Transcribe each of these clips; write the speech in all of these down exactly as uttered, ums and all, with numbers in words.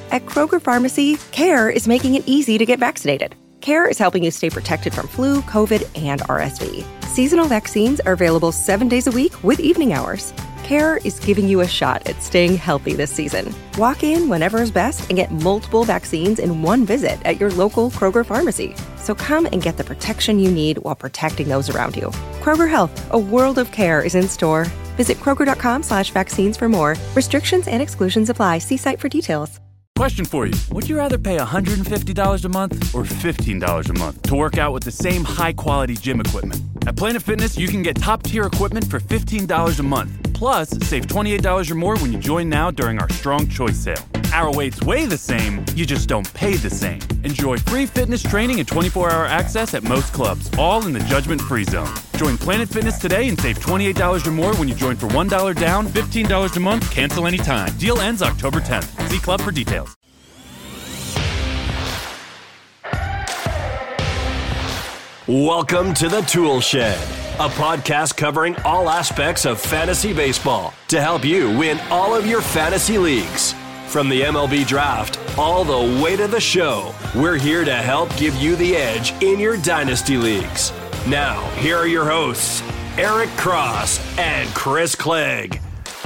At Kroger Pharmacy, CARE is making it easy to get vaccinated. CARE is helping you stay protected from flu, COVID, and R S V. Seasonal vaccines are available seven days a week with evening hours. CARE is giving you a shot at staying healthy this season. Walk in whenever is best and get multiple vaccines in one visit at your local Kroger Pharmacy. So come and get the protection you need while protecting those around you. Kroger Health, a world of care is in store. Visit Kroger.com slash vaccines for more. Restrictions and exclusions apply. See site for details. Question for you. Would you rather pay one hundred fifty dollars a month or fifteen dollars a month to work out with the same high-quality gym equipment? At Planet Fitness, you can get top-tier equipment for fifteen dollars a month. Plus, save twenty-eight dollars or more when you join now during our Strong Choice sale. Our weights weigh the same, you just don't pay the same. Enjoy free fitness training and twenty-four hour access at most clubs, all in the judgment-free zone. Join Planet Fitness today and save twenty-eight dollars or more when you join for one dollar down, fifteen dollars a month, cancel anytime. Deal ends October tenth. See club for details. Welcome to the Tool Shed, a podcast covering all aspects of fantasy baseball to help you win all of your fantasy leagues. From the M L B draft all the way to the show, we're here to help give you the edge in your dynasty leagues. Now, here are your hosts, Eric Cross and Chris Clegg.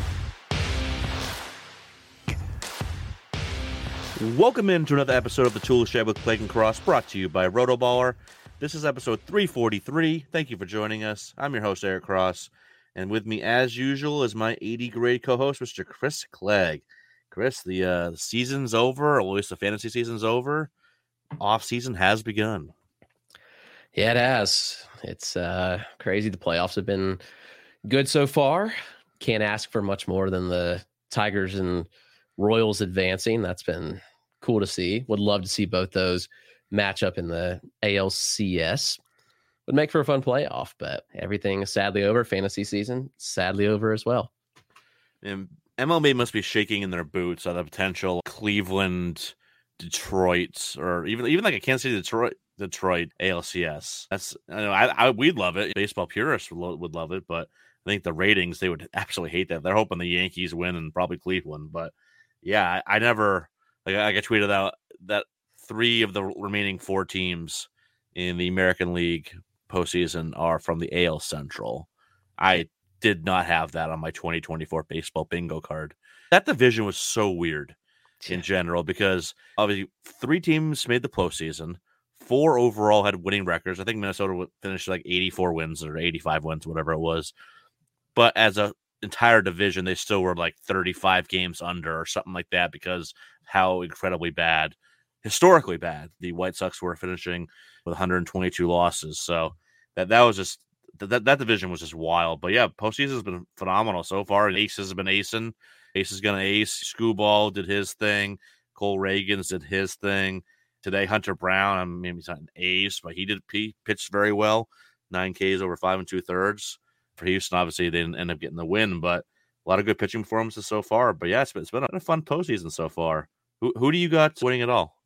Welcome into another episode of the Tool Shed with Clegg and Cross, brought to you by Rotoballer. This is episode three forty-three. Thank you for joining us. I'm your host, Eric Cross, and with me, as usual, is my eighty-grade co-host, Mister Chris Clegg. Chris, the, uh, the season's over, or at least the fantasy season's over. Off-season has begun. Yeah, it has. It's uh, crazy. The playoffs have been good so far. Can't ask for much more than the Tigers and Royals advancing. That's been cool to see. Would love to see both those match up in the A L C S. Would make for a fun playoff, but everything is sadly over. Fantasy season, sadly over as well. And M L B must be shaking in their boots at the potential Cleveland, Detroit, or even even like a Kansas City, Detroit, Detroit A L C S. That's I know I, I we'd love it. Baseball purists would, lo- would love it, but I think the ratings, they would absolutely hate that. They're hoping the Yankees win and probably Cleveland. But yeah, I, I never like I, I tweeted out that three of the remaining four teams in the American League postseason are from the A L Central. I did not have that on my twenty twenty-four baseball bingo card. That division was so weird in general because obviously three teams made the postseason. Four overall had winning records. I think Minnesota finished like eighty-four wins or eighty-five wins, whatever it was. But as a entire division, they still were like thirty-five games under or something like that because how incredibly bad, historically bad, the White Sox were finishing with one hundred twenty-two losses. So that that was just that that division was just wild. But yeah, postseason has been phenomenal so far. Aces have been acing. Ace is gonna ace. Screwball did his thing. Cole Reagans did his thing. Today, Hunter Brown, I mean, he's not an ace, but he did he pitched very well. Nine Ks over five and two thirds. For Houston, obviously, they didn't end up getting the win, but a lot of good pitching performances so far. But yeah, it's been, it's been a fun postseason so far. Who who do you got winning it all?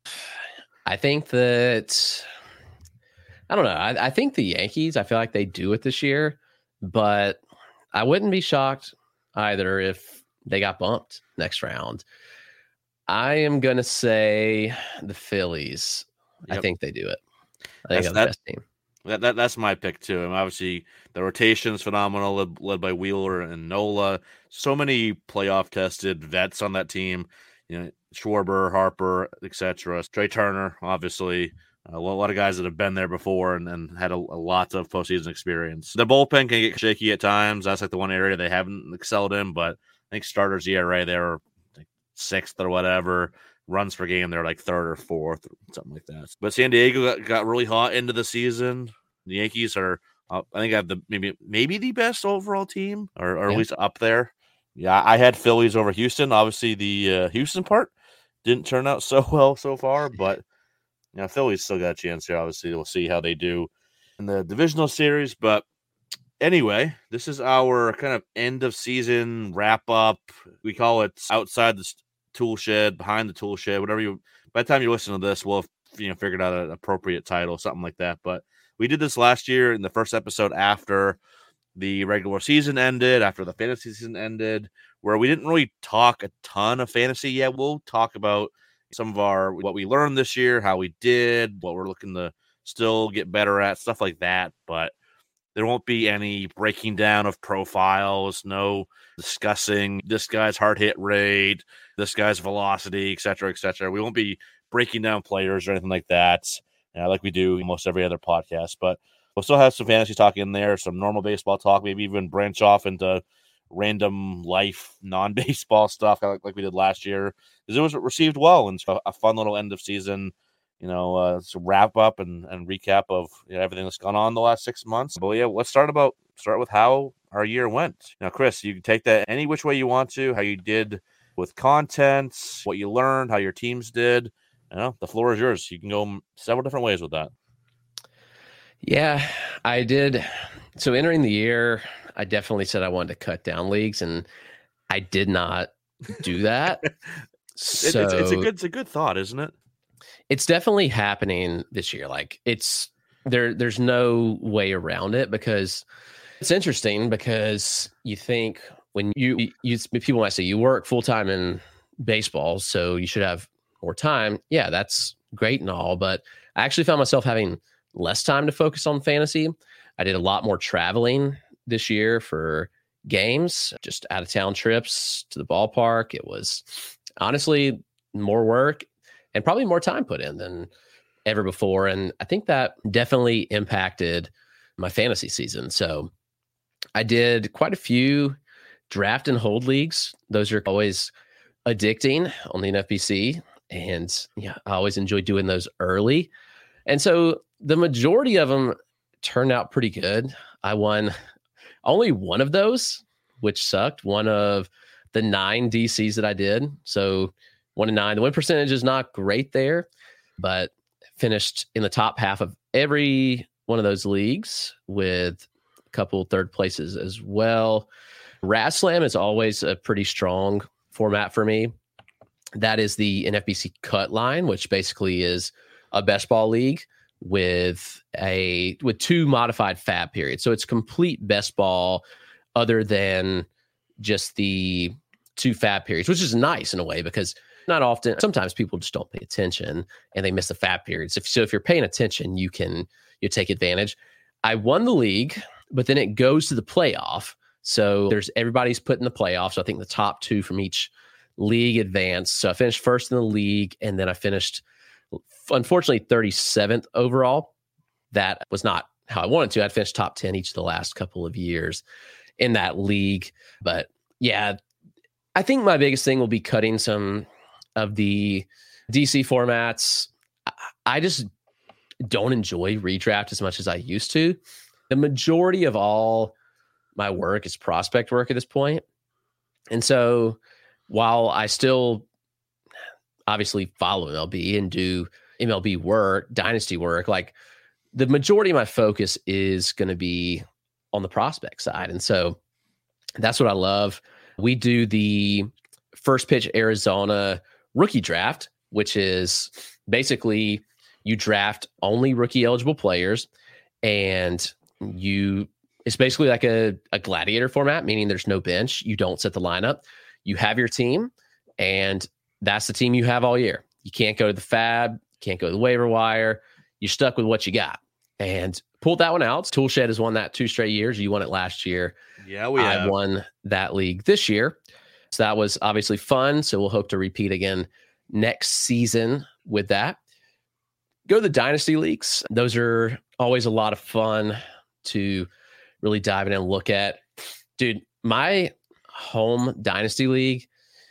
I think that I don't know. I, I think the Yankees, I feel like they do it this year, but I wouldn't be shocked either if they got bumped next round. I am going to say the Phillies. Yep. I think they do it. I think that's they're the best team. That, that That's my pick, too. And obviously, the rotation is phenomenal, led, led by Wheeler and Nola. So many playoff-tested vets on that team. You know, Schwarber, Harper, et cetera. Trey Turner, obviously. A lot of guys that have been there before and, and had a, a lot of postseason experience. The bullpen can get shaky at times. That's like the one area they haven't excelled in, but I think starters E R A, they're like sixth or whatever. Runs per game, they're like third or fourth, something like that. But San Diego got, got really hot into the season. The Yankees are, uh, I think, have the maybe maybe the best overall team, or, or yeah. at least up there. Yeah, I had Phillies over Houston. Obviously, the uh, Houston part didn't turn out so well so far, but you know, Phillies still got a chance here. Obviously, we'll see how they do in the divisional series. But anyway, this is our kind of end of season wrap up. We call it outside the tool shed, behind the tool shed, whatever you. By the time you listen to this, we'll have you know figured out an appropriate title, something like that. But we did this last year in the first episode after the regular season ended, after the fantasy season ended, where we didn't really talk a ton of fantasy yet. We'll talk about some of our what we learned this year, how we did, what we're looking to still get better at, stuff like that. But there won't be any breaking down of profiles, no discussing this guy's hard hit rate, this guy's velocity, et cetera, et cetera. We won't be breaking down players or anything like that, uh, like we do in most every other podcast. But we'll still have some fantasy talk in there, some normal baseball talk, maybe even branch off into random life, non-baseball stuff like, like we did last year, because it was received well, and so a fun little end of season, you know, uh, wrap up and, and recap of you know, everything that's gone on the last six months. But yeah, let's start about start with how our year went. Now, Chris, you can take that any which way you want to, how you did with content, what you learned, how your teams did. You know, the floor is yours. You can go several different ways with that. Yeah, I did. So entering the year, I definitely said I wanted to cut down leagues, and I did not do that. so it's, it's a good, it's a good thought, isn't it? It's definitely happening this year. Like it's there, there's no way around it, because it's interesting, because you think when you, you people might say you work full time in baseball, so you should have more time. Yeah, that's great and all, but I actually found myself having less time to focus on fantasy. I did a lot more traveling this year for games, just out of town trips to the ballpark. It was honestly more work and probably more time put in than ever before. And I think that definitely impacted my fantasy season. So I did quite a few draft and hold leagues. Those are always addicting on the N F B C. And yeah, I always enjoy doing those early. And so the majority of them turned out pretty good. I won only one of those, which sucked. One of the nine D Cs that I did. So one and nine. The win percentage is not great there, but finished in the top half of every one of those leagues with a couple third places as well. RazzSlam is always a pretty strong format for me. That is the N F B C cut line, which basically is a best ball league with a with two modified fab periods. So it's complete best ball other than just the two fab periods, which is nice in a way, because not often, sometimes people just don't pay attention and they miss the fab periods. If, so if you're paying attention, you can you take advantage. I won the league, but then it goes to the playoff. So there's everybody's put in the playoff. So I think the top two from each league advance. So I finished first in the league, and then I finished, unfortunately, thirty-seventh overall. That was not how I wanted to. I'd finished top ten each of the last couple of years in that league. But yeah, I think my biggest thing will be cutting some of the D C formats. I just don't enjoy redraft as much as I used to. The majority of all my work is prospect work at this point. And so while I still obviously follow M L B and do M L B work, dynasty work, like the majority of my focus is going to be on the prospect side. And so that's what I love. We do the First Pitch Arizona rookie draft, which is basically you draft only rookie eligible players, and you it's basically like a, a gladiator format, meaning there's no bench. You don't set the lineup. You have your team, and that's the team you have all year. You can't go to the fab, can't go to the waiver wire. You're stuck with what you got. And pulled that one out. Toolshed has won that two straight years. You won it last year. Yeah, we I have. won that league this year. So that was obviously fun. So we'll hope to repeat again next season with that. Go to the dynasty leagues. Those are always a lot of fun to really dive in and look at. Dude, my home dynasty league,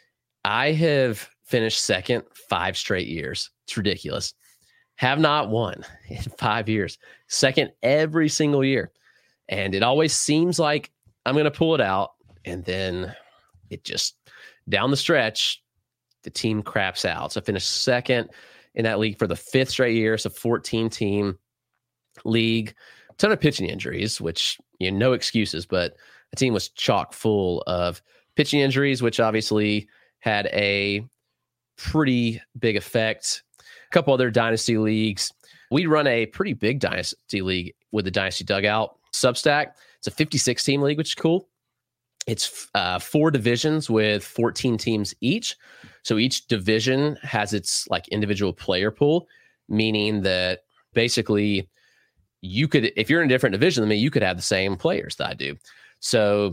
I have finished second five straight years. It's ridiculous. Have not won in five years. Second every single year. And it always seems like I'm going to pull it out. And then it just, down the stretch, the team craps out. So I finished second in that league for the fifth straight year. It's a fourteen-team league. A ton of pitching injuries, which, you know, no excuses, but the team was chock full of pitching injuries, which obviously had a pretty big effect. A couple other dynasty leagues. We run a pretty big dynasty league with the Dynasty Dugout Substack. It's a fifty-six team league, which is cool. It's uh, four divisions with fourteen teams each. So each division has its like individual player pool, meaning that basically you could, if you're in a different division than me, you could have the same players that I do. So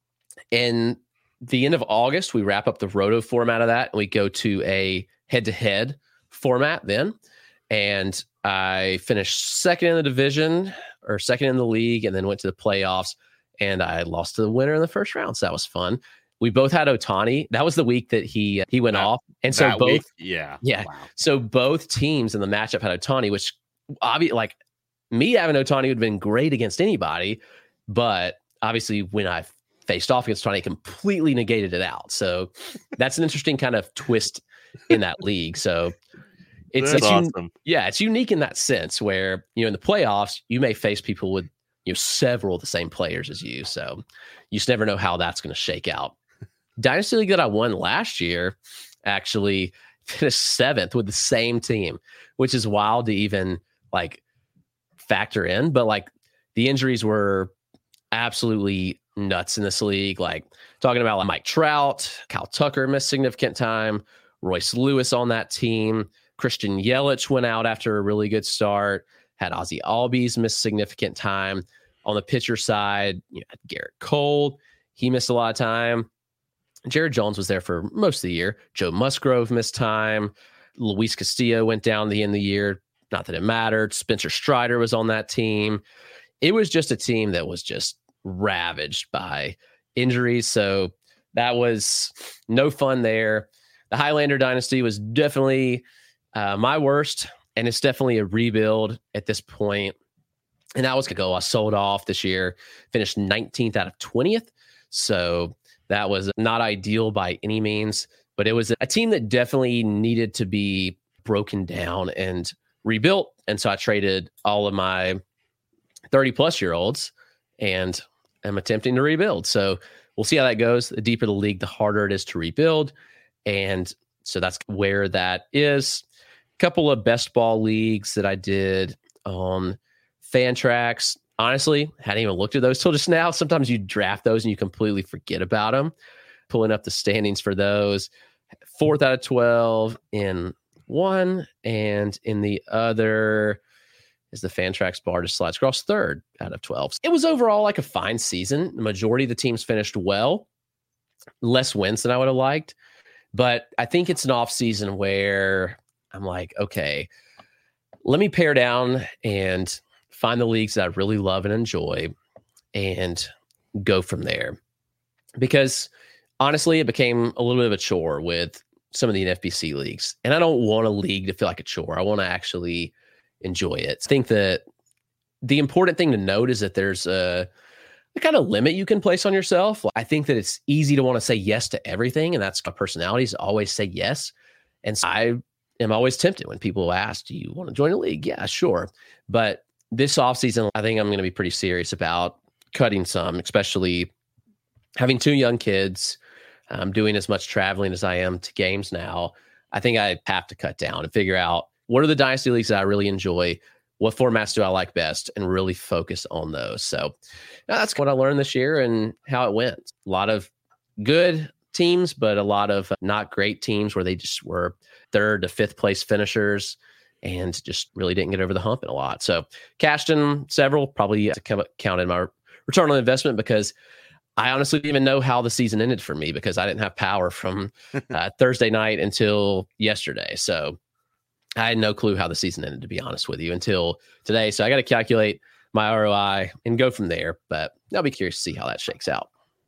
in the end of August, we wrap up the roto format of that, and we go to a head-to-head format then. And I finished second in the division or second in the league, and then went to the playoffs, and I lost to the winner in the first round. So that was fun. We both had Ohtani. That was the week that he he went that, off. And so both, week, yeah. Yeah. Wow. So both teams in the matchup had Ohtani, which obviously, like me having Ohtani would have been great against anybody. But obviously when I faced off against Ohtani, completely negated it out. So that's an interesting kind of twist in that league. So it's, That's it's awesome. un- yeah, it's unique in that sense where, you know, in the playoffs, you may face people with, you know, several of the same players as you. So you just never know how that's going to shake out. Dynasty League that I won last year actually finished seventh with the same team, which is wild to even like factor in. But like the injuries were absolutely nuts in this league. Like talking about like Mike Trout, Kyle Tucker missed significant time, Royce Lewis on that team. Christian Yelich went out after a really good start. Had Ozzy Albies miss significant time. On the pitcher side, you know, Garrett Cole, he missed a lot of time. Jared Jones was there for most of the year. Joe Musgrove missed time. Luis Castillo went down the end of the year. Not that it mattered. Spencer Strider was on that team. It was just a team that was just ravaged by injuries. So that was no fun there. The Highlander dynasty was definitely uh, my worst, and it's definitely a rebuild at this point. And that was going to go. I sold off this year, finished nineteenth out of twentieth. So that was not ideal by any means, but it was a team that definitely needed to be broken down and rebuilt. And so I traded all of my thirty plus year olds and am attempting to rebuild. So we'll see how that goes. The deeper the league, the harder it is to rebuild. And so that's where that is. A couple of best ball leagues that I did on Fantrax. Honestly, hadn't even looked at those till just now. Sometimes you draft those and you completely forget about them. Pulling up the standings for those. Fourth out of twelve in one, and in the other is the Fantrax bar to slide across third out of twelve. It was overall like a fine season. The majority of the teams finished well. Less wins than I would have liked. But I think it's an off season where I'm like, okay, let me pare down and find the leagues that I really love and enjoy and go from there. Because honestly, it became a little bit of a chore with some of the N F B C leagues. And I don't want a league to feel like a chore. I want to actually enjoy it. I think that the important thing to note is that there's a, a kind of limit you can place on yourself. I think that it's easy to want to say yes to everything. And that's my personality, is always say yes. And so I am always tempted when people ask, do you want to join a league? Yeah, sure. But this offseason, I think I'm going to be pretty serious about cutting some, especially having two young kids. I'm doing as much traveling as I am to games now. I think I have to cut down and figure out what are the dynasty leagues that I really enjoy, what formats do I like best, and really focus on those. So that's what I learned this year and how it went. A lot of good teams, but a lot of not great teams where they just were third to fifth place finishers and just really didn't get over the hump in a lot. So cashed in several, probably to come count in my return on investment, because I honestly didn't even know how the season ended for me because I didn't have power from uh, Thursday night until yesterday. So I had no clue how the season ended, to be honest with you, until today. So I got to calculate my R O I and go from there. But I'll be curious to see how that shakes out.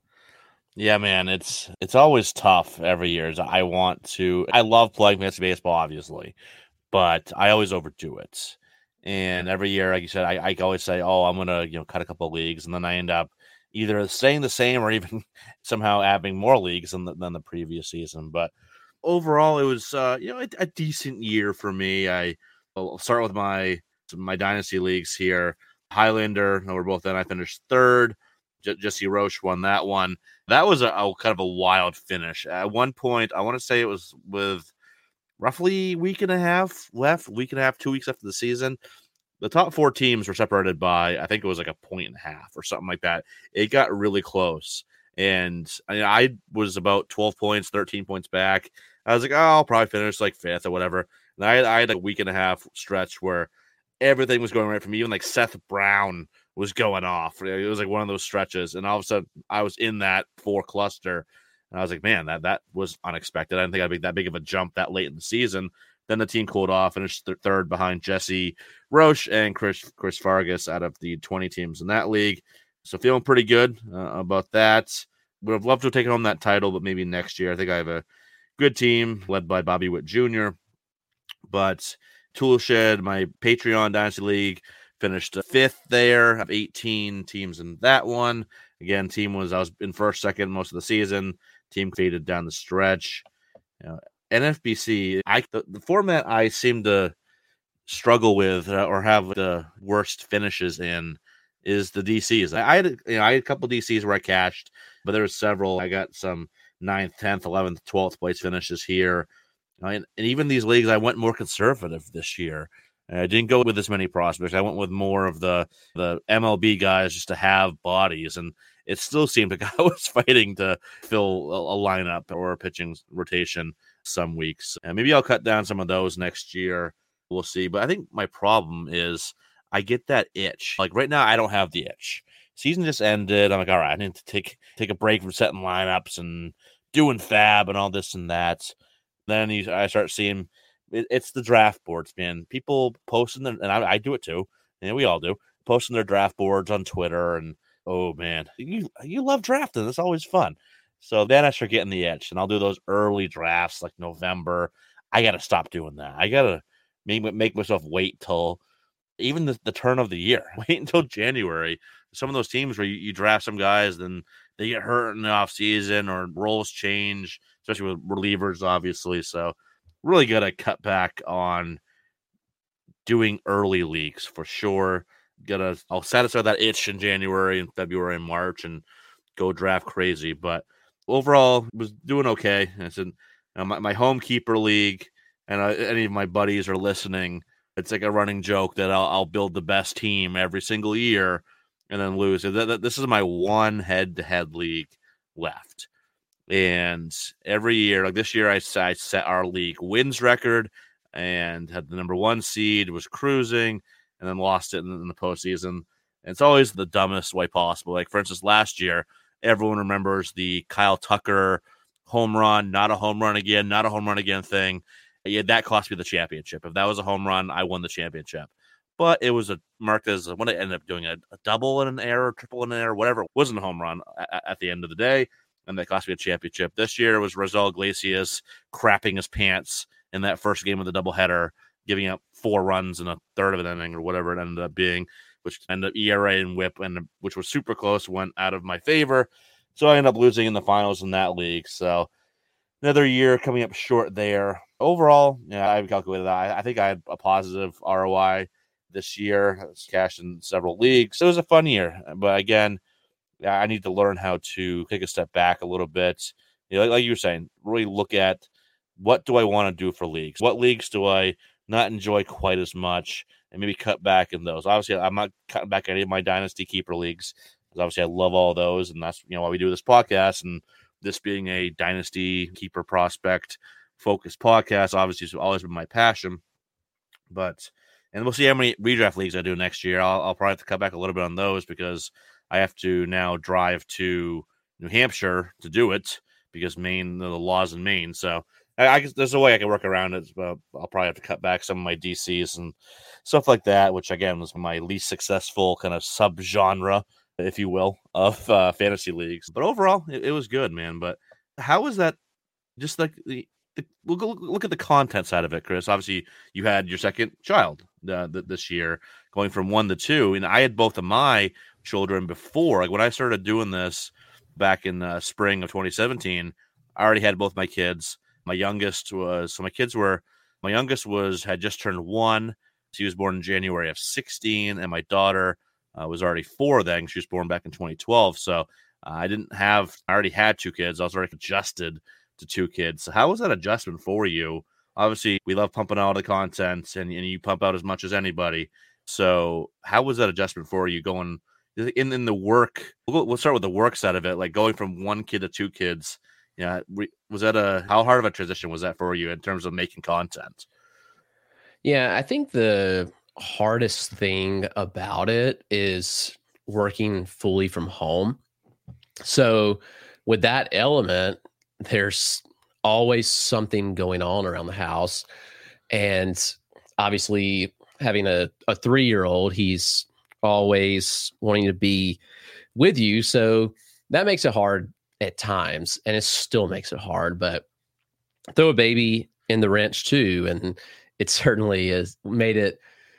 Yeah, man, it's it's always tough every year. I want to, I love playing fantasy baseball, obviously, but I always overdo it. And every year, like you said, I, I always say, oh, I'm going to, you know, cut a couple of leagues. And then I end up either staying the same or even somehow adding more leagues than the, than the previous season. But overall, it was, uh, you know, a, a decent year for me. I, I'll start with my, my dynasty leagues here. Highlander, no, we're both in. I finished third. J- Jesse Roche won that one. That was a, a kind of a wild finish. At one point, I want to say it was with roughly a week and a half left, week and a half, two weeks after the season. the top four teams were separated by, I think it was like a point and a half or something like that. It got really close. And I, mean, I was about twelve points, thirteen points back. I was like, oh, I'll probably finish like fifth or whatever. And I, I had a week and a half stretch where everything was going right for me. Even like Seth Brown was going off. It was like one of those stretches. And all of a sudden I was in that four cluster. And I was like, man, that, that was unexpected. I didn't think I'd be that big of a jump that late in the season. Then the team cooled off, finished th- third behind Jesse Roche and Chris Chris Fargas out of the twenty teams in that league. So feeling pretty good uh, about that. Would have loved to have taken home that title, but maybe next year. I think I have a good team led by Bobby Witt Junior But Toolshed, my Patreon Dynasty League, finished fifth there. I have eighteen teams in that one. Again, team was I was in first, second most of the season. Team faded down the stretch. You know, N F B C, I the, the format I seem to struggle with uh, or have the worst finishes in is the D Cs. I, I had you know I had a couple D Cs where I cashed, but there were several. I got some ninth, tenth, eleventh, twelfth place finishes here. And, and even these leagues, I went more conservative this year. I didn't go with as many prospects. I went with more of the the M L B guys just to have bodies, and it still seemed like I was fighting to fill a, a lineup or a pitching rotation some weeks. And maybe I'll cut down some of those next year. We'll see. But I think my problem is I get that itch. Like right now, I don't have the itch. Season just ended. I'm like, all right, I need to take take a break from setting lineups and doing fab and all this and that. Then you, I start seeing it, it's the draft boards, man. People posting them, and I, I do it too. And we all do, posting their draft boards on Twitter. And oh man, you you love drafting. It's always fun. So then I start getting the itch, and I'll do those early drafts like November. I got to stop doing that. I got to make make myself wait till even the, the turn of the year. Wait until January. Some of those teams where you, you draft some guys, then they get hurt in the offseason or roles change, especially with relievers, obviously. So really got to cut back on doing early leagues for sure. Gotta I'll satisfy that itch in January and February and March and go draft crazy. But overall, was doing okay. I said, you know, my, my home keeper league, and uh, any of my buddies are listening, it's like a running joke that I'll, I'll build the best team every single year and then lose. This is my one head-to-head league left. And every year, like this year, I, I set our league wins record and had the number one seed, was cruising, and then lost it in, in the postseason. And it's always the dumbest way possible. Like, for instance, last year, everyone remembers the Kyle Tucker home run, not a home run again, not a home run again thing. Yeah, that cost me the championship. If that was a home run, I won the championship. But it was a marked as what I ended up doing a, a double in an error, triple in an error, whatever. It wasn't a home run at, at the end of the day, and that cost me a championship. This year was Rosal Iglesias crapping his pants in that first game of the doubleheader, giving up four runs in a third of an inning or whatever it ended up being, which ended up E R A and whip, and which was super close, went out of my favor. So I ended up losing in the finals in that league. So another year coming up short there. Overall, yeah, I've calculated that. I, I think I had a positive R O I this year. I was cashed in several leagues. So it was a fun year. But again, I need to learn how to take a step back a little bit. You know, like, like you were saying, really look at what do I want to do for leagues? What leagues do I not enjoy quite as much? And maybe cut back in those. Obviously, I'm not cutting back any of my Dynasty Keeper leagues, because obviously I love all those. And that's, you know, why we do this podcast. And this being a Dynasty Keeper prospect focused podcast, obviously it's always been my passion. But, and we'll see how many redraft leagues I do next year. I'll, I'll probably have to cut back a little bit on those, because I have to now drive to New Hampshire to do it, because Maine, the laws in Maine. So I, I guess there's a way I can work around it, but I'll probably have to cut back some of my D Cs and stuff like that, which again was my least successful kind of subgenre, if you will, of uh, fantasy leagues. But overall, it, it was good, man. But how was that? Just like the, the we'll go look at the content side of it, Chris. Obviously, you had your second child uh, th- this year, going from one to two, and I had both of my children before. Like when I started doing this back in the spring of twenty seventeen, I already had both my kids. My youngest was so my kids were my youngest was had just turned one. She was born in January of sixteen, and my daughter uh, was already four then. She was born back in twenty twelve. So uh, I didn't have I already had two kids. I was already adjusted to two kids. So how was that adjustment for you? Obviously, we love pumping out the content, and, and you pump out as much as anybody. So how was that adjustment for you going in, in the work? We'll, we'll start with the work side of it, like going from one kid to two kids. Yeah. Was that a, how hard of a transition was that for you in terms of making content? Yeah, I think the hardest thing about it is working fully from home. So with that element, there's always something going on around the house. And obviously having a, a three-year-old, he's always wanting to be with you. So that makes it hard at times, and it still makes it hard, but throw a baby in the wrench too. And it certainly has made it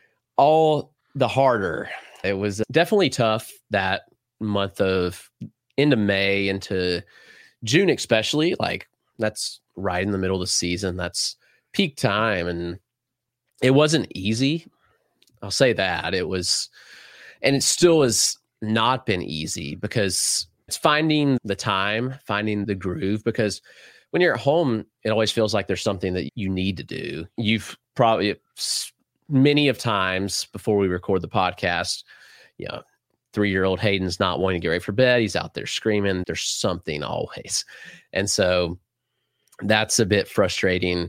all the harder. It was definitely tough that month of into May into June, especially. Like that's right in the middle of the season. That's peak time. And it wasn't easy. I'll say that. It was, and it still has not been easy because it's finding the time, finding the groove, because when you're at home, it always feels like there's something that you need to do. You've probably many of times before we record the podcast, you know, three-year-old Hayden's not wanting to get ready for bed. He's out there screaming. There's something always. And so that's a bit frustrating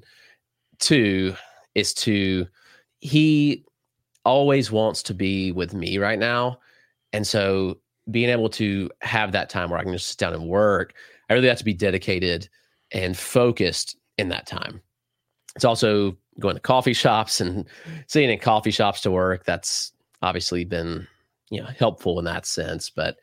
too, is to, he always wants to be with me right now. And so being able to have that time where I can just sit down and work, I really have to be dedicated and focused in that time. It's also going to coffee shops and sitting in coffee shops to work. That's obviously been, you know, helpful in that sense. But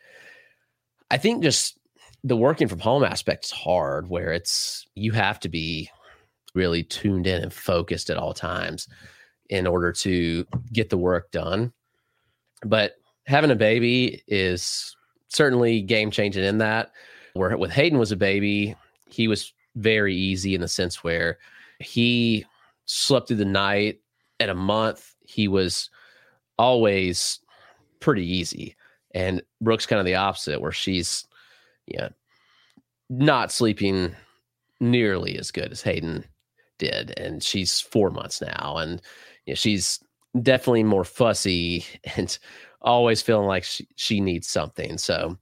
I think just the working from home aspect is hard, where it's, you have to be really tuned in and focused at all times in order to get the work done. But having a baby is certainly game changing in that. Where with Hayden was a baby, he was very easy in the sense where he slept through the night. At a month, he was always pretty easy. And Brooke's kind of the opposite, where she's, yeah, not sleeping nearly as good as Hayden did. And she's four months now. And you know, she's definitely more fussy and always feeling like she, she needs something. So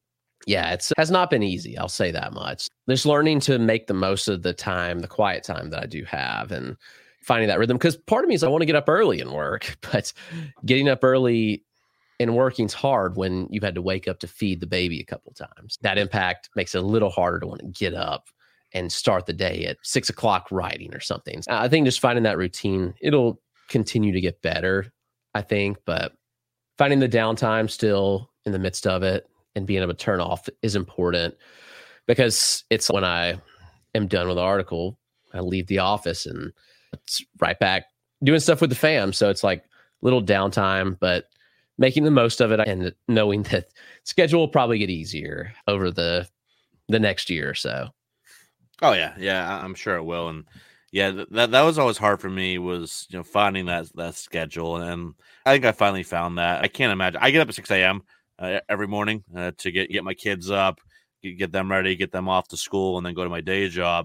yeah, it's has not been easy. I'll say that much. There's learning to make the most of the time, the quiet time that I do have, and finding that rhythm. Because part of me is I want to get up early and work, but getting up early and working's hard when you've had to wake up to feed the baby a couple times. That impact makes it a little harder to want to get up and start the day at six o'clock writing or something. I think just finding that routine, it'll continue to get better, I think, but finding the downtime still in the midst of it and being able to turn off is important, because it's when I am done with the article, I leave the office and it's right back doing stuff with the fam. So it's like little downtime, but making the most of it and knowing that schedule will probably get easier over the the next year or so. Oh yeah, yeah, I'm sure it will. And yeah, that that was always hard for me, was, you know, finding that that schedule. And I think I finally found that. I can't imagine. I get up at six a.m. Uh, every morning uh, to get get my kids up, get, get them ready, get them off to school, and then go to my day job.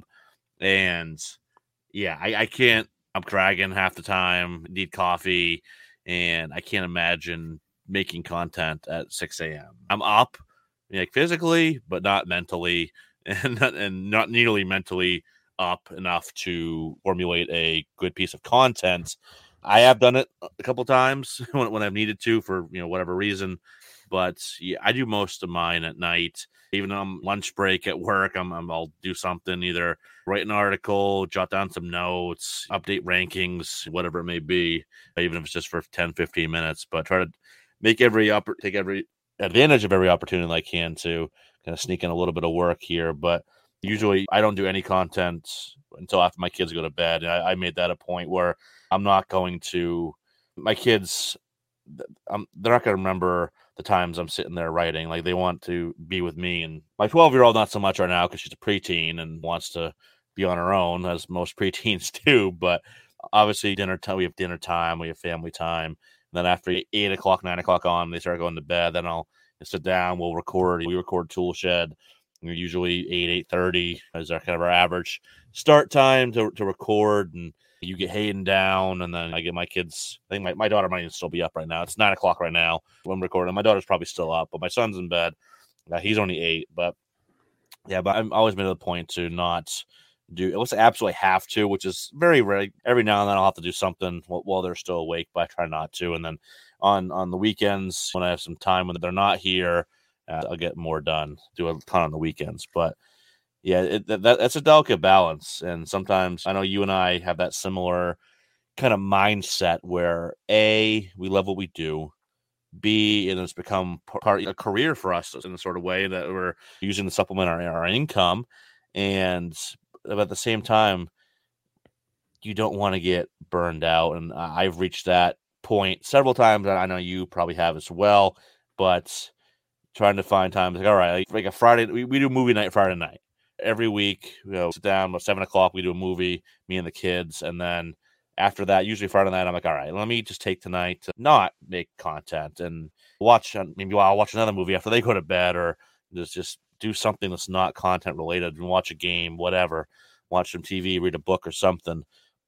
And yeah, I, I can't. I'm cragging half the time. Need coffee, and I can't imagine making content at six a.m. I'm up, like physically, but not mentally, and not, and not nearly mentally up enough to formulate a good piece of content. I have done it a couple times when when I've needed to for, you know, whatever reason, but yeah, I do most of mine at night. Even on lunch break at work, I'm, I'm I'll do something, either write an article, jot down some notes, update rankings, whatever it may be, even if it's just for ten, fifteen minutes, but try to make every up take every advantage of every opportunity I can to kind of sneak in a little bit of work here. But usually I don't do any content until after my kids go to bed. And I, I made that a point where I'm not going to, my kids, I'm, they're not going to remember the times I'm sitting there writing. Like, they want to be with me. And my twelve-year-old, not so much right now, because she's a preteen and wants to be on her own, as most preteens do. But obviously dinner time, we have dinner time, we have family time. And then after eight o'clock, nine o'clock on, they start going to bed. Then I'll sit down, we'll record. We record Tool Shed. Usually eight, eight thirty is our kind of our average start time to, to record. And you get Hayden down, and then I get my kids. I think my, my daughter might even still be up right now. It's nine o'clock right now when I'm recording. My daughter's probably still up, but my son's in bed. Uh, he's only eight, but yeah, but I'm always made it a point to not do, unless I absolutely have to, which is very rare. Every now and then I'll have to do something while, while they're still awake, but I try not to. And then on, on the weekends, when I have some time when they're not here, uh, I'll get more done, do a ton on the weekends. But yeah, it, that, that's a delicate balance. And sometimes I know you and I have that similar kind of mindset where A, we love what we do. B, and it's become part a career for us in a sort of way that we're using to supplement our, our income. And at the same time, you don't want to get burned out. And I've reached that point several times. I know you probably have as well, but trying to find times like, all right, like, like a Friday, we, we do movie night Friday night every week. You know, sit down about seven o'clock, we do a movie, me and the kids. And then after that, usually Friday night, I'm like, all right, let me just take tonight to not make content and watch, maybe I'll watch another movie after they go to bed, or just, just do something that's not content related and watch a game, whatever, watch some T V, read a book or something.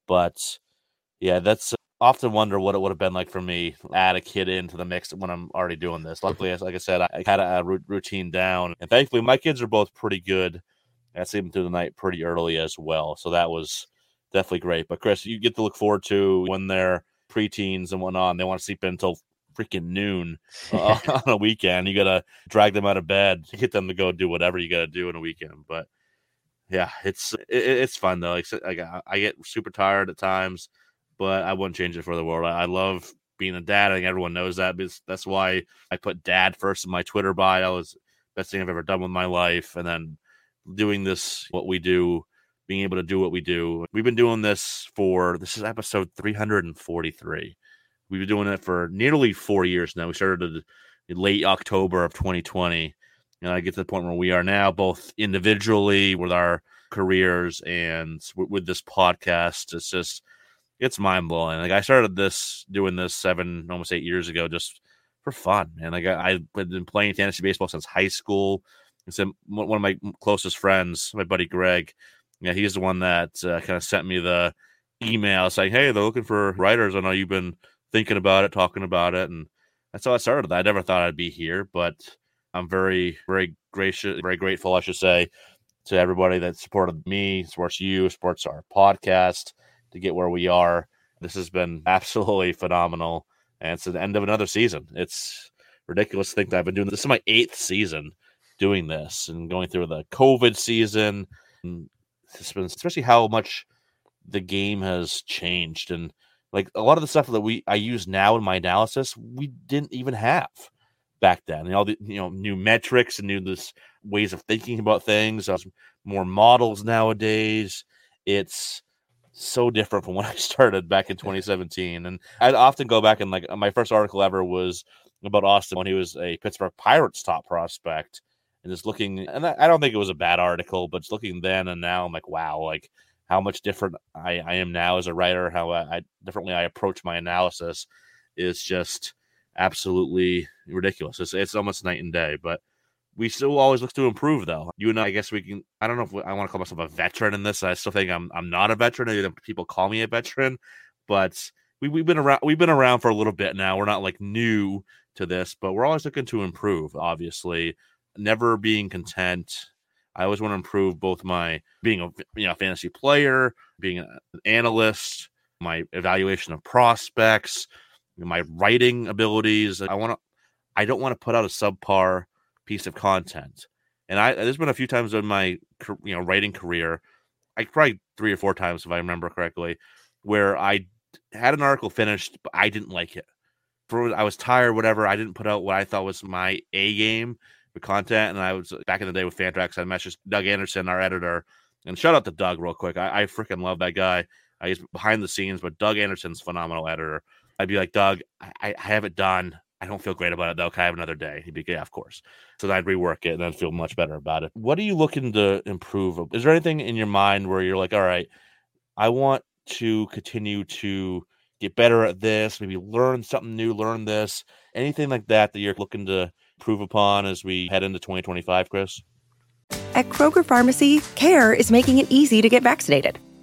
But yeah, that's uh, often wonder what it would have been like for me to add a kid into the mix when I'm already doing this. Luckily, as like I said, I, I had a, a routine down, and thankfully my kids are both pretty good at sleeping through the night pretty early as well. So that was definitely great. But Chris, you get to look forward to when they're preteens and whatnot, and they want to sleep until freaking noon uh, on a weekend. You got to drag them out of bed to get them to go do whatever you got to do on a weekend. But yeah, it's it, it's fun though. Like, I get super tired at times, but I wouldn't change it for the world. I love being a dad. I think everyone knows that. Because that's why I put dad first in my Twitter bio. It's the best thing I've ever done with my life. And then doing this, what we do, being able to do what we do. We've been doing this for, this is episode three hundred forty-three. We've been doing it for nearly four years now. We started in late October of twenty twenty. And I get to the point where we are now, both individually with our careers and w- with this podcast. It's just, it's mind blowing. Like, I started this, doing this seven, almost eight years ago, just for fun. And like, I, I've been playing fantasy baseball since high school. It's one of my closest friends, my buddy Greg. Yeah, he's the one that uh, kind of sent me the email saying, hey, they're looking for writers. I know you've been thinking about it, talking about it. And that's how I started. I never thought I'd be here, but I'm very, very gracious, very grateful, I should say, to everybody that supported me, supports you, supports our podcast to get where we are. This has been absolutely phenomenal. And it's the end of another season. It's ridiculous to think that I've been doing this. This is my eighth season doing this and going through the COVID season. And it's been, especially how much the game has changed. And like a lot of the stuff that we I use now in my analysis, we didn't even have back then. And all the you know new metrics and new this ways of thinking about things. There's more models nowadays. It's so different from when I started back in twenty seventeen. And I'd often go back and like my first article ever was about Austin when he was a Pittsburgh Pirates top prospect. And just looking, and I don't think it was a bad article, but just looking then and now, I'm like, wow, like how much different I, I am now as a writer, how I, I differently I approach my analysis is just absolutely ridiculous. It's, it's almost night and day, but we still always look to improve, though. You and I, I guess we can, I don't know if we, I want to call myself a veteran in this. I still think I'm I'm not a veteran. Even people call me a veteran, but we, we've been around, we've been around for a little bit now. We're not like new to this, but we're always looking to improve, obviously. Never being content. I always want to improve both my being a you know fantasy player, being an analyst, my evaluation of prospects, my writing abilities. I want to. I don't want to put out a subpar piece of content. And I there's been a few times in my you know writing career, I probably three or four times if I remember correctly, where I had an article finished, but I didn't like it. For I was tired, whatever. I didn't put out what I thought was my A game for content. And I was back in the day with Fantrax. I messaged Doug Anderson, our editor, and shout out to Doug real quick. I, I freaking love that guy. I, he's behind the scenes, but Doug Anderson's a phenomenal editor. I'd be like, Doug, I, I have it done. I don't feel great about it though. Can I have another day? He'd be, yeah, of course. So then I'd rework it and then feel much better about it. What are you looking to improve? Is there anything in your mind where you're like, all right, I want to continue to get better at this, maybe learn something new, learn this, anything like that that you're looking to improve upon as we head into twenty twenty-five, Chris? At Kroger Pharmacy, CARE is making it easy to get vaccinated.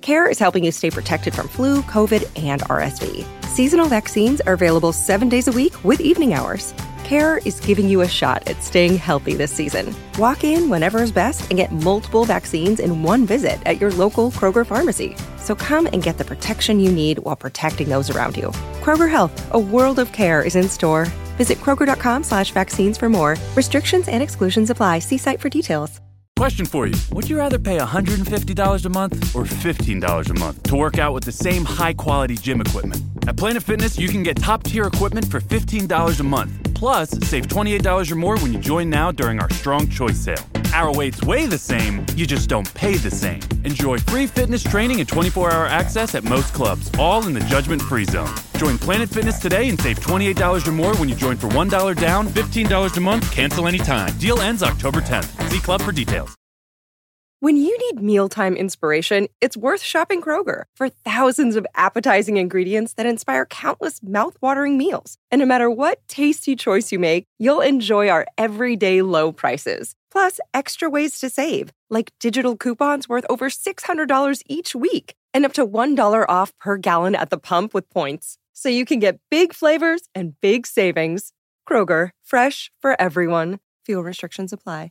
CARE is helping you stay protected from flu, COVID, and R S V. Seasonal vaccines are available seven days a week with evening hours. CARE is giving you a shot at staying healthy this season. Walk in whenever is best and get multiple vaccines in one visit at your local Kroger pharmacy. So come and get the protection you need while protecting those around you. Kroger Health, a world of care is in store. Visit Kroger.com slash vaccines for more. Restrictions and exclusions apply. See site for details. Question for you. Would you rather pay one hundred fifty dollars a month or fifteen dollars a month to work out with the same high-quality gym equipment? At Planet Fitness, you can get top-tier equipment for fifteen dollars a month. Plus, save twenty-eight dollars or more when you join now during our Strong Choice sale. Our weights weigh the same, you just don't pay the same. Enjoy free fitness training and twenty-four hour access at most clubs, all in the judgment-free zone. Join Planet Fitness today and save twenty-eight dollars or more when you join for one dollar down, fifteen dollars a month, cancel anytime. Deal ends October tenth. See club for details. When you need mealtime inspiration, it's worth shopping Kroger for thousands of appetizing ingredients that inspire countless mouth-watering meals. And no matter what tasty choice you make, you'll enjoy our everyday low prices. Plus, extra ways to save, like digital coupons worth over six hundred dollars each week and up to one dollar off per gallon at the pump with points. So you can get big flavors and big savings. Kroger, fresh for everyone. Fuel restrictions apply.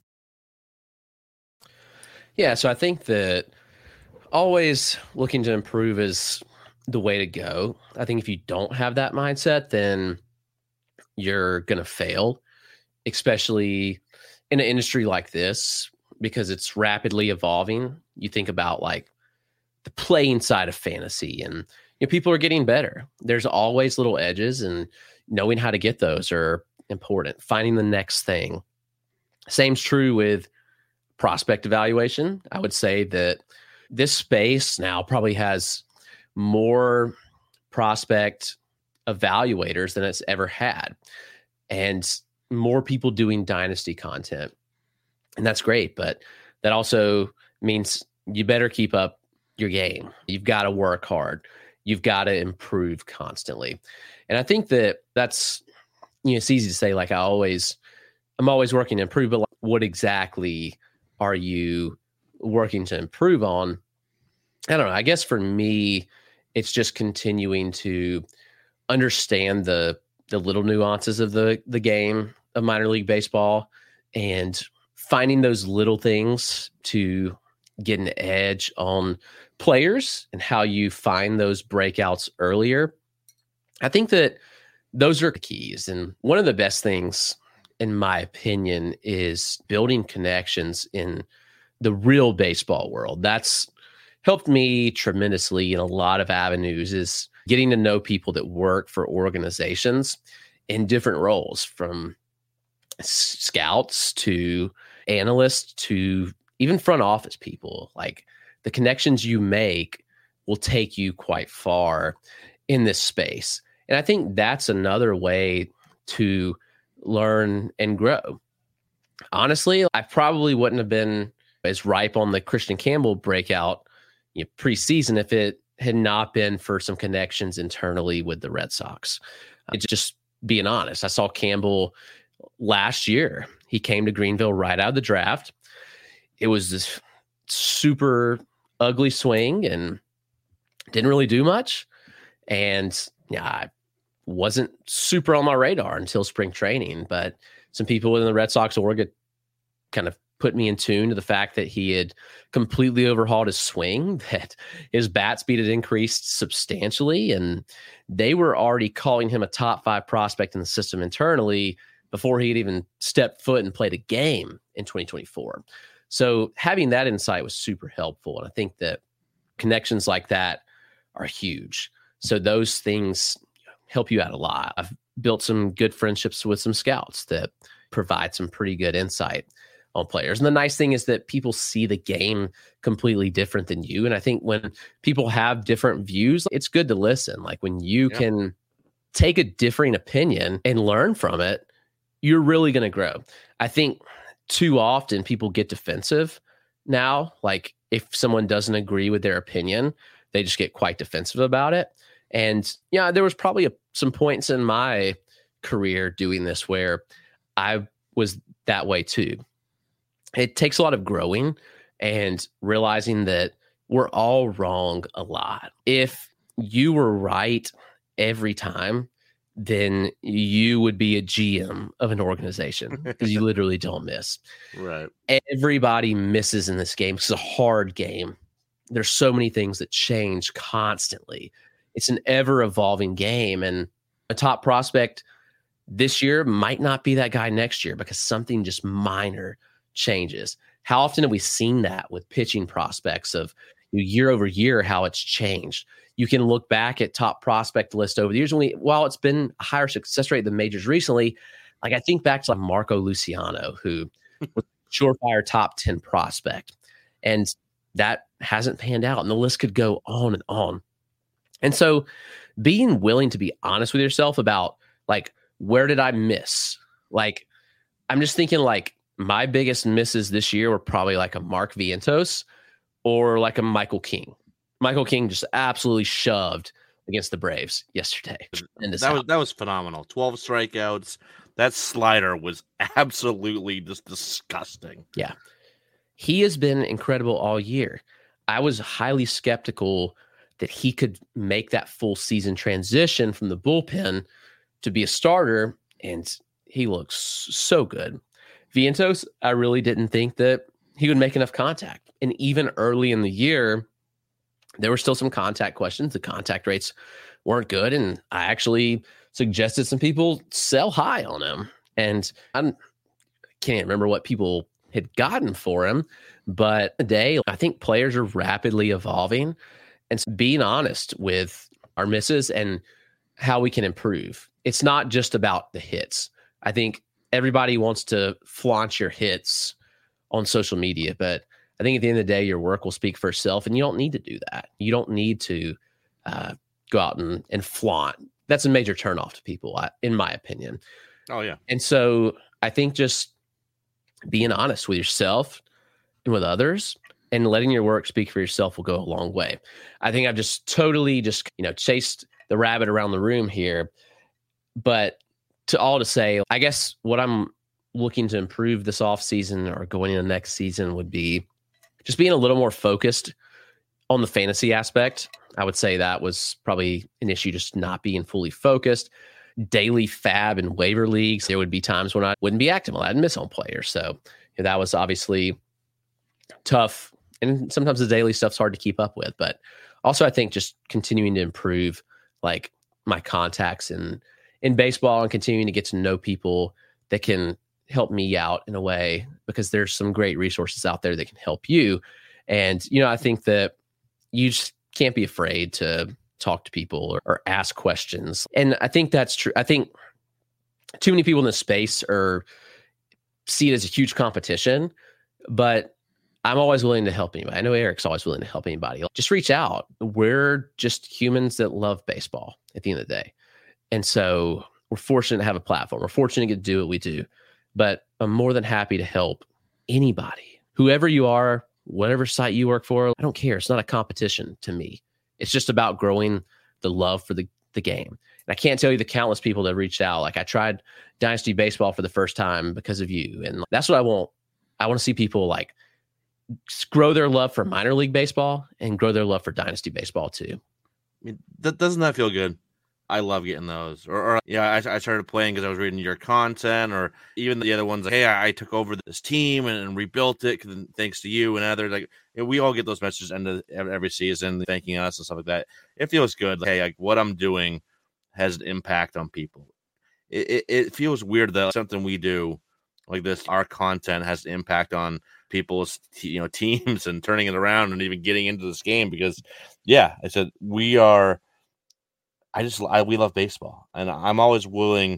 Yeah, so I think that always looking to improve is the way to go. I think if you don't have that mindset, then you're going to fail, especially in an industry like this, because it's rapidly evolving. You think about like the playing side of fantasy, and you know, people are getting better. There's always little edges, and knowing how to get those are important. Finding the next thing. Same's true with prospect evaluation. I would say that this space now probably has more prospect evaluators than it's ever had, and more people doing dynasty content. And that's great, but that also means you better keep up your game. You've got to work hard. You've got to improve constantly. And I think that that's, you know, it's easy to say, like, I always, I'm always working to improve, but like, what exactly are you working to improve on? I don't know. I guess for me, it's just continuing to understand the the little nuances of the the game of minor league baseball and finding those little things to get an edge on players and how you find those breakouts earlier. I think that those are keys. And one of the best things, in my opinion, is building connections in the real baseball world. That's helped me tremendously in a lot of avenues, is getting to know people that work for organizations in different roles, from scouts to analysts to even front office people. Like, the connections you make will take you quite far in this space. And I think that's another way to learn and grow. Honestly, I probably wouldn't have been as ripe on the Christian Campbell breakout, you know, preseason if it had not been for some connections internally with the Red Sox. It's just being honest. I saw Campbell last year. He came to Greenville right out of the draft. It was this super ugly swing and didn't really do much. And yeah, I wasn't super on my radar until spring training, but some people within the Red Sox org kind of put me in tune to the fact that he had completely overhauled his swing, that his bat speed had increased substantially, and they were already calling him a top five prospect in the system internally before he had even stepped foot and played a game in twenty twenty-four. So having that insight was super helpful. And I think that connections like that are huge. So those things help you out a lot. I've built some good friendships with some scouts that provide some pretty good insight on players. And the nice thing is that people see the game completely different than you. And I think when people have different views, it's good to listen. Like, when you yeah. can take a differing opinion and learn from it, you're really going to grow. I think too often people get defensive now. Like, if someone doesn't agree with their opinion, they just get quite defensive about it. And yeah, there was probably a, some points in my career doing this where I was that way too. It takes a lot of growing and realizing that we're all wrong a lot. If you were right every time, then you would be a G M of an organization because you literally don't miss. Right. Everybody misses in this game. It's a hard game. There's so many things that change constantly. It's an ever-evolving game, and a top prospect this year might not be that guy next year because something just minor changes. How often have we seen that with pitching prospects of year over year, how it's changed? You can look back at top prospect list over the years. When we, while it's been a higher success rate than majors recently, like I think back to like Marco Luciano, who was a surefire top ten prospect, and that hasn't panned out. And the list could go on and on. And so being willing to be honest with yourself about like, where did I miss? Like, I'm just thinking like my biggest misses this year were probably like a Mark Vientos or like a Michael King. Michael King just absolutely shoved against the Braves yesterday. That was that was phenomenal. twelve strikeouts. That slider was absolutely just disgusting. Yeah. He has been incredible all year. I was highly skeptical that he could make that full season transition from the bullpen to be a starter, and he looks so good. Vientos, I really didn't think that he would make enough contact. And even early in the year, there were still some contact questions. The contact rates weren't good, and I actually suggested some people sell high on him. And I can't remember what people had gotten for him, but today, I think players are rapidly evolving, and being honest with our misses and how we can improve. It's not just about the hits. I think everybody wants to flaunt your hits on social media, but I think at the end of the day, your work will speak for itself, and you don't need to do that. You don't need to uh, go out and, and flaunt. That's a major turnoff to people, in my opinion. Oh, yeah. And so I think just being honest with yourself and with others and letting your work speak for yourself will go a long way. I think I've just totally just, you know, chased the rabbit around the room here, but to all to say, I guess what I'm looking to improve this off season or going into next season would be just being a little more focused on the fantasy aspect. I would say that was probably an issue, just not being fully focused. Daily fab and waiver leagues, there would be times when I wouldn't be active. I'd miss on players. So you know, that was obviously tough. And sometimes the daily stuff's hard to keep up with. But also I think just continuing to improve like my contacts in, in baseball and continuing to get to know people that can help me out in a way, because there's some great resources out there that can help you. And, you know, I think that you just can't be afraid to talk to people or, or ask questions. And I think that's true. I think too many people in this space are see it as a huge competition, but I'm always willing to help anybody. I know Eric's always willing to help anybody. Just reach out. We're just humans that love baseball at the end of the day. And so we're fortunate to have a platform. We're fortunate to get to do what we do, but I'm more than happy to help anybody, whoever you are, whatever site you work for. I don't care. It's not a competition to me. It's just about growing the love for the, the game. And I can't tell you the countless people that reached out. Like I tried Dynasty Baseball for the first time because of you. And that's what I want. I want to see people like grow their love for minor league baseball and grow their love for Dynasty Baseball too. I mean, that doesn't that feel good? I love getting those. Or, or yeah, I, I started playing because I was reading your content, or even the other ones like, hey, I, I took over this team and, and rebuilt it thanks to you and others. Like, you know, we all get those messages end of every season thanking us and stuff like that. It feels good. Like, hey, like what I'm doing has an impact on people. It, it, it feels weird that something we do like this, our content has an impact on people's you know teams and turning it around and even getting into this game. Because, yeah, I said we are. I just I, we love baseball, and I'm always willing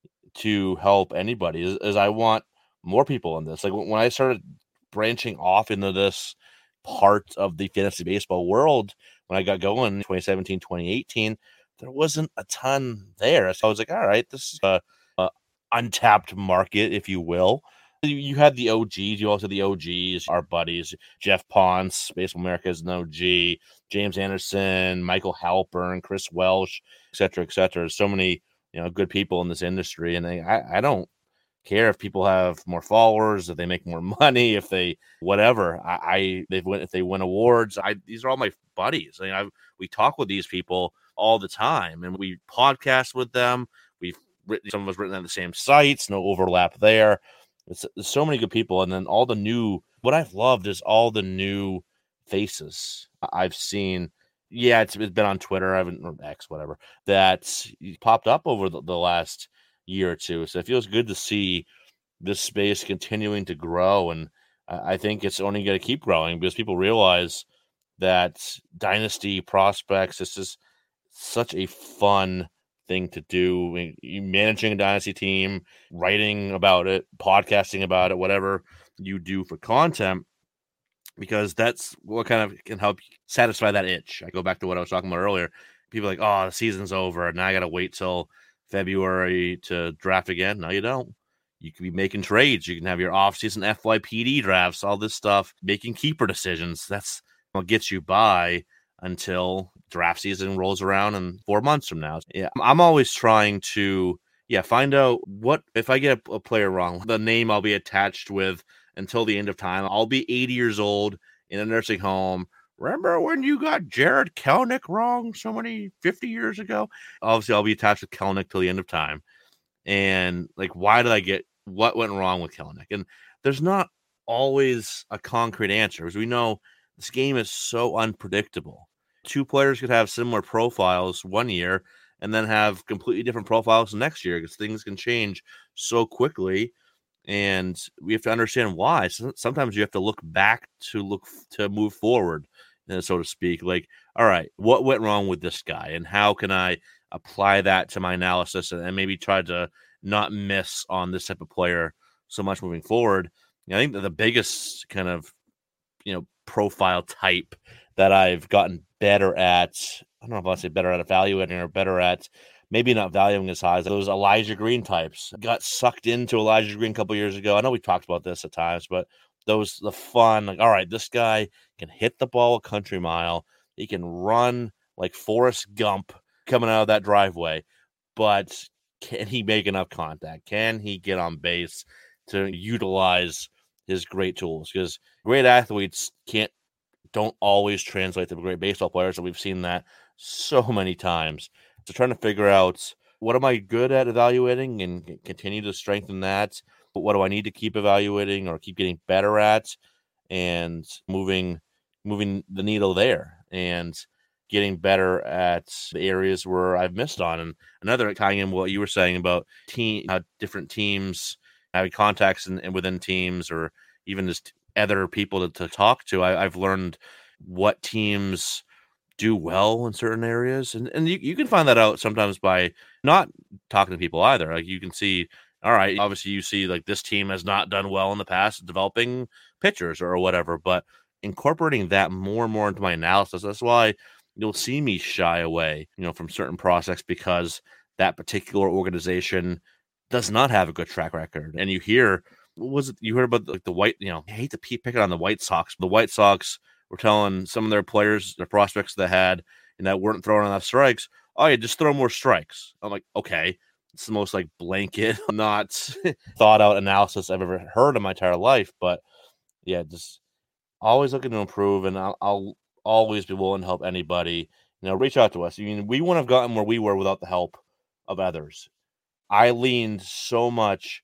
to help anybody. As, as I want more people in this. Like when I started branching off into this part of the fantasy baseball world, when I got going in twenty seventeen, twenty eighteen, there wasn't a ton there. So I was like, all right, this is a, a untapped market, if you will. You, you had the O Gs. You also had the O Gs, our buddies, Jeff Ponce, Baseball America is an O G, James Anderson, Michael Halpern, Chris Welsh, et cetera, et cetera. So many, you know, good people in this industry. And I, I don't, care if people have more followers, if they make more money, if they whatever. I, I they win if they win awards. I these are all my buddies. I mean, I we talk with these people all the time, and we podcast with them. We've written some of us written on the same sites, no overlap there. It's, there's so many good people, and then all the new. What I've loved is all the new faces I've seen. Yeah, it's, it's been on Twitter, I haven't or X, whatever, that popped up over the, the last year or two. So it feels good to see this space continuing to grow, and I think it's only going to keep growing because people realize that dynasty prospects, this is such a fun thing to do. I mean, you managing a dynasty team, writing about it, podcasting about it, whatever you do for content, because that's what kind of can help satisfy that itch. I go back to what I was talking about earlier. People are like, oh, the season's over, and now I got to wait till February to draft again. No, you don't. You can be making trades. You can have your off-season F Y P D drafts, all this stuff, making keeper decisions. That's what gets you by until draft season rolls around in four months from now. Yeah, I'm always trying to, yeah, find out what, if I get a, a player wrong, the name I'll be attached with until the end of time. I'll be eighty years old in a nursing home. Remember when you got Jared Kelenic wrong so many fifty years ago? Obviously, I'll be attached with Kelenic till the end of time. And like, why did I get, what went wrong with Kelenic? And there's not always a concrete answer, as we know this game is so unpredictable. Two players could have similar profiles one year and then have completely different profiles next year because things can change so quickly. And we have to understand why. So sometimes you have to look back to look to move forward, so to speak. Like, all right, what went wrong with this guy, and how can I apply that to my analysis and, and maybe try to not miss on this type of player so much moving forward? You know, I think that the biggest kind of, you know, profile type that I've gotten better at, I don't know if I'll say better at evaluating or better at maybe not valuing as high as those Elijah Green types. Got sucked into Elijah Green a couple years ago. I know we talked about this at times, but those, the fun, like, all right, this guy can hit the ball a country mile. He can run like Forrest Gump coming out of that driveway, but can he make enough contact? Can he get on base to utilize his great tools? Because great athletes can't, don't always translate to great baseball players, and we've seen that so many times. So trying to figure out, what am I good at evaluating and continue to strengthen that? But what do I need to keep evaluating or keep getting better at, and moving moving the needle there and getting better at the areas where I've missed on. And another, tying in what you were saying about team, how different teams having contacts and within teams, or even just other people to, to talk to. I, I've learned what teams do well in certain areas, and and you, you can find that out sometimes by not talking to people either. Like, you can see, all right, obviously you see like this team has not done well in the past developing pitchers or whatever, but incorporating that more and more into my analysis. That's why you'll see me shy away, you know, from certain prospects, because that particular organization does not have a good track record. And you hear, what was it? You heard about like the white, you know, I hate to pick it on the White Sox. The White Sox were telling some of their players, their prospects they had, and that weren't throwing enough strikes, oh yeah, just throw more strikes. I'm like, okay, it's the most like blanket, not thought out analysis I've ever heard in my entire life. But yeah, just always looking to improve, and I'll, I'll always be willing to help anybody. You know, reach out to us. I mean, we wouldn't have gotten where we were without the help of others. I leaned so much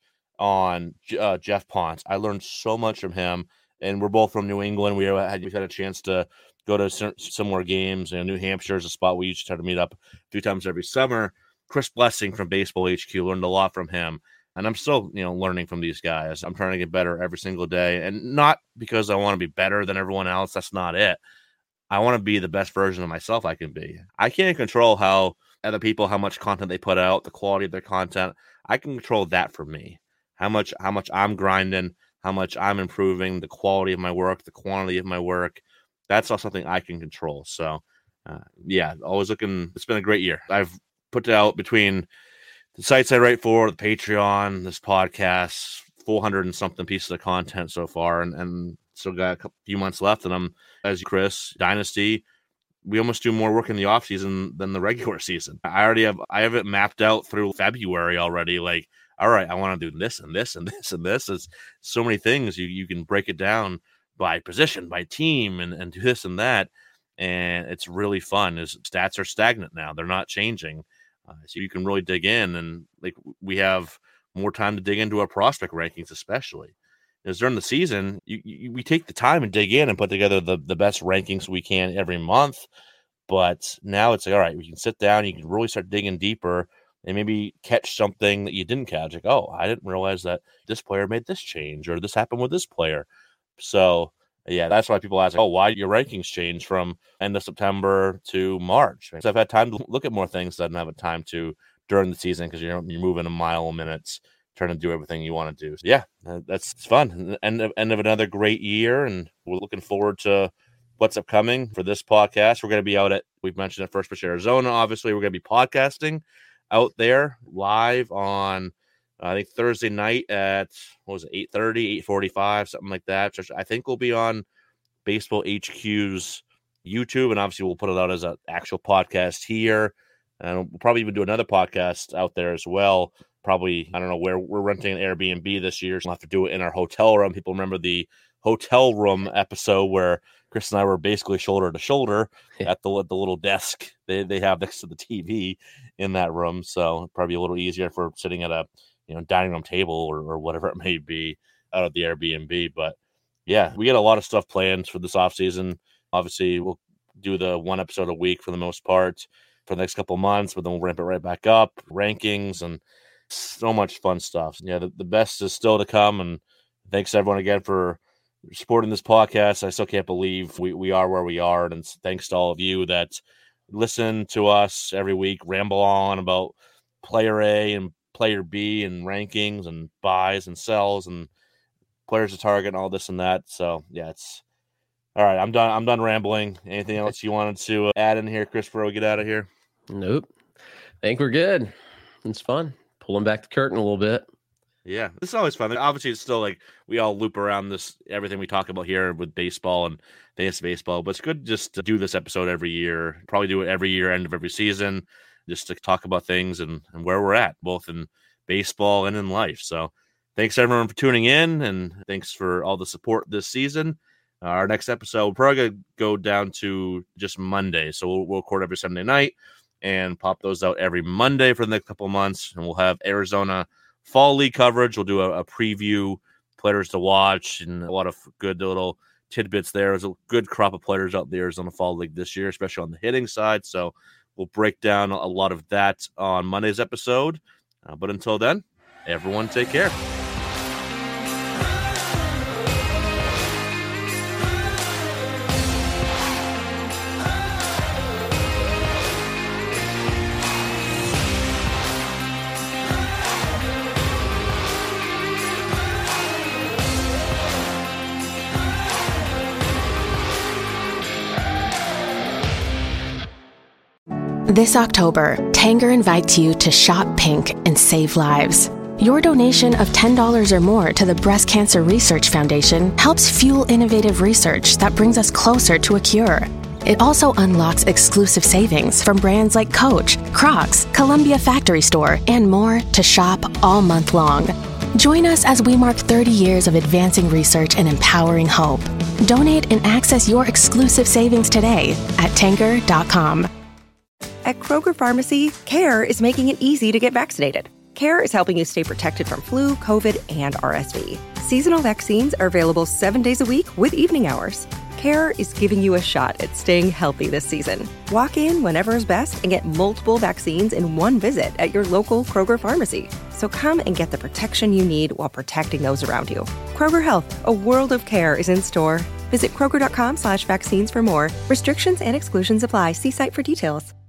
on uh, Jeff Ponce. I learned so much from him, and we're both from New England. We had, we had a chance to go to similar games. You know, New Hampshire is a spot we used to try to meet up a few times every summer. Chris Blessing from Baseball H Q, learned a lot from him. And I'm still, you know, learning from these guys. I'm trying to get better every single day. And not because I want to be better than everyone else. That's not it. I want to be the best version of myself I can be. I can't control how other people, how much content they put out, the quality of their content. I can control that for me. How much, how much I'm grinding, how much I'm improving, the quality of my work, the quantity of my work. That's all something I can control. So, uh, yeah, always looking. It's been a great year. I've put out between the sites I write for, the Patreon, this podcast, four hundred and something pieces of content so far, and, and still got a couple, few months left. And I'm, as Chris, Dynasty, we almost do more work in the off season than the regular season. I already have, I have it mapped out through February already. Like, all right, I want to do this and this and this and this. It's so many things. You you can break it down by position, by team, and, and do this and that. And it's really fun. His stats are stagnant now. They're not changing. Uh, so you can really dig in. And like we have more time to dig into our prospect rankings, especially. Because during the season, you, you, we take the time and dig in and put together the, the best rankings we can every month. But now it's like, all right, we can sit down, you can really start digging deeper and maybe catch something that you didn't catch. Like, oh, I didn't realize that this player made this change or this happened with this player. So, yeah, that's why people ask, oh, why your rankings change from end of September to March? Because I've had time to look at more things that I didn't have time to during the season because you're, you're moving a mile a minute, trying to do everything you want to do. So, yeah, that's it's fun. End of, end of another great year, and we're looking forward to what's upcoming for this podcast. We're going to be out at, we've mentioned at First Pitch Arizona. Obviously, we're going to be podcasting out there live on, uh, I think, Thursday night at, what was it, eight thirty, eight forty-five, something like that. Which I think will be on Baseball H Q's YouTube, and obviously we'll put it out as an actual podcast here. And we'll probably even do another podcast out there as well. Probably, I don't know where we're renting an Airbnb this year, so we'll have to do it in our hotel room. People remember the hotel room episode where Chris and I were basically shoulder to shoulder at the the little desk they they have next to the T V in that room. So probably a little easier if we're sitting at a you know dining room table or, or whatever it may be out of the Airbnb. But yeah, we got a lot of stuff planned for this off season. Obviously, we'll do the one episode a week for the most part for the next couple of months, but then we'll ramp it right back up, rankings, and so much fun stuff. Yeah, the, the best is still to come. And thanks everyone again for supporting this podcast. I still can't believe we, we are where we are. And thanks to all of you that listen to us every week, ramble on about player A and player B and rankings and buys and sells and players to target and all this and that. So yeah, it's all right. I'm done. I'm done rambling. Anything else you wanted to add in here, Chris, before we get out of here? Nope. I think we're good. It's fun. Pulling back the curtain a little bit. Yeah, this is always fun. Obviously, it's still like we all loop around this, everything we talk about here with baseball and fantasy baseball, but it's good just to do this episode every year. Probably do it every year, end of every season, just to talk about things and, and where we're at, both in baseball and in life. So thanks everyone for tuning in, and thanks for all the support this season. Uh, our next episode, we're probably going to go down to just Monday. So we'll, we'll record every Sunday night and pop those out every Monday for the next couple of months, and we'll have Arizona Fall League coverage. We'll do a, a preview, players to watch, and a lot of good little tidbits there. There's a good crop of players out there on the Fall League this year, especially on the hitting side. So we'll break down a lot of that on Monday's episode. Uh, but until then, everyone take care. This October, Tanger invites you to shop pink and save lives. Your donation of ten dollars or more to the Breast Cancer Research Foundation helps fuel innovative research that brings us closer to a cure. It also unlocks exclusive savings from brands like Coach, Crocs, Columbia Factory Store, and more to shop all month long. Join us as we mark thirty years of advancing research and empowering hope. Donate and access your exclusive savings today at Tanger dot com. At Kroger Pharmacy, CARE is making it easy to get vaccinated. CARE is helping you stay protected from flu, COVID, and R S V. Seasonal vaccines are available seven days a week with evening hours. CARE is giving you a shot at staying healthy this season. Walk in whenever is best and get multiple vaccines in one visit at your local Kroger Pharmacy. So come and get the protection you need while protecting those around you. Kroger Health, a world of care, is in store. Visit Kroger.com slash vaccines for more. Restrictions and exclusions apply. See site for details.